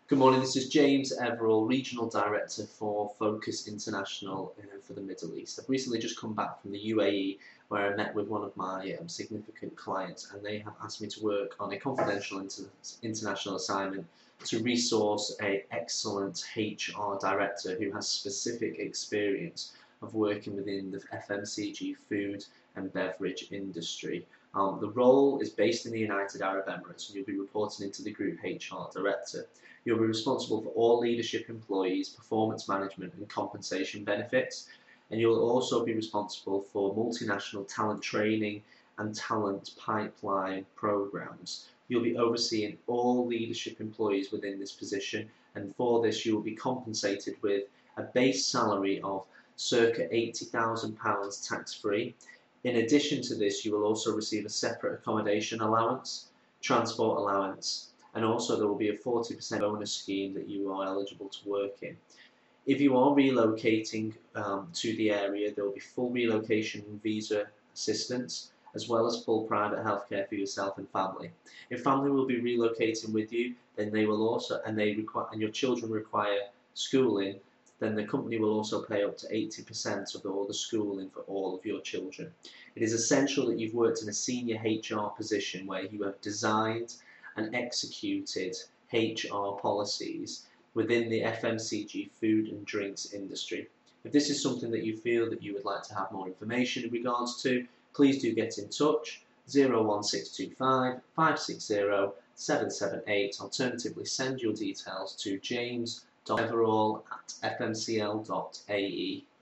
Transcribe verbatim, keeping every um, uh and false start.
Good morning, this is James Everall, Regional Director for Focus International uh, for the Middle East. I've recently just come back from the U A E where I met with one of my um, significant clients, and they have asked me to work on a confidential inter international assignment to resource an excellent H R director who has specific experience of working within the F M C G food and beverage industry. Um, the role is based in the United Arab Emirates, and you'll be reporting into the Group H R Director. You'll be responsible for all leadership employees, performance management and compensation benefits, and you'll also be responsible for multinational talent training and talent pipeline programs. You'll be overseeing all leadership employees within this position, and for this you will be compensated with a base salary of circa eighty thousand pounds tax-free. In addition to this, you will also receive a separate accommodation allowance, transport allowance, and also there will be a forty percent bonus scheme that you are eligible to work in. If you are relocating um, to the area, there will be full relocation visa assistance, as well as full private healthcare for yourself and family. If family will be relocating with you, then they will also, and they require, and your children require schooling, then the company will also pay up to eighty percent of all the schooling for all of your children. It is essential that you've worked in a senior H R position where you have designed and executed H R policies within the F M C G food and drinks industry. If this is something that you feel that you would like to have more information in regards to, please do get in touch. zero one six two five, five six zero, seven seven eight. Alternatively, send your details to james dot everall at f m c l dot a e.